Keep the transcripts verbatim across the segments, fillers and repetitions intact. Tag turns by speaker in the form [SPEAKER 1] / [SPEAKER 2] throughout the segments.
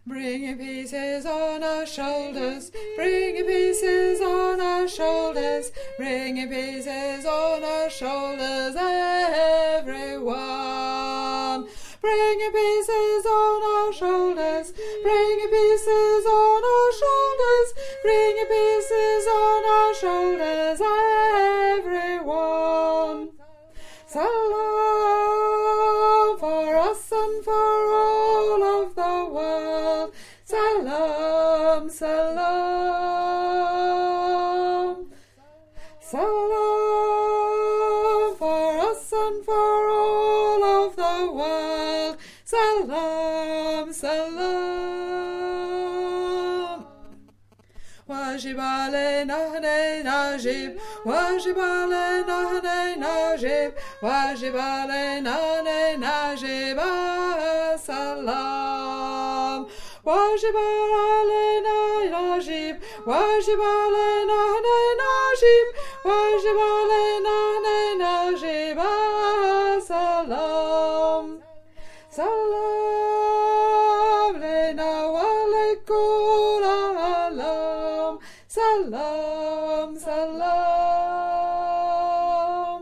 [SPEAKER 1] Bringing pieces on our shoulders, bringing pieces on our shoulders, bringing pieces on our shoulders, everyone. Bringing pieces on our shoulders, bringing pieces on our shoulders, bringing pieces on our shoulders, everyone. Salam for us and for all of the world. Salam, salam. Salam for us and for all of the world. Salam, salam. Wajib alena ne najib, wajib alena ne najib, wajib alena ne najib, salam. Wajib alena najib, wajib alena ne najib, wajib alena ne najib, salam. Salam lena walekul alam. Salam, salam.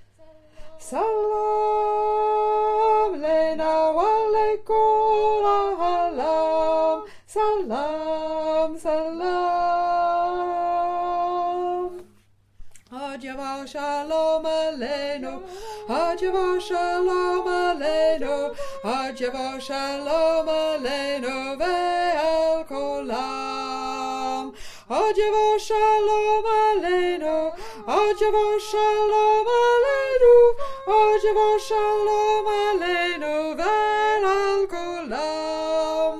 [SPEAKER 1] Salam lena walekul alam. Salam, salam. Adjava shalom aleinu, adjava shalom aleinu, adjava shalom aleinu ve'al kolam. Adjava shalom aleinu, adjava shalom aleinu, adjava shalom aleinu ve'al kolam.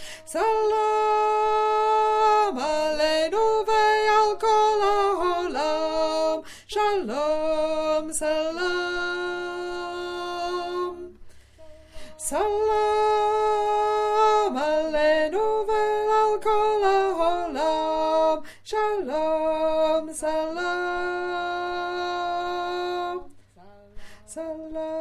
[SPEAKER 1] Salam aleinu ve'al kol ha'olam. Shalom, salam. Salam aleinu ve'al kol ha'olam. Shalom, salam. Salam.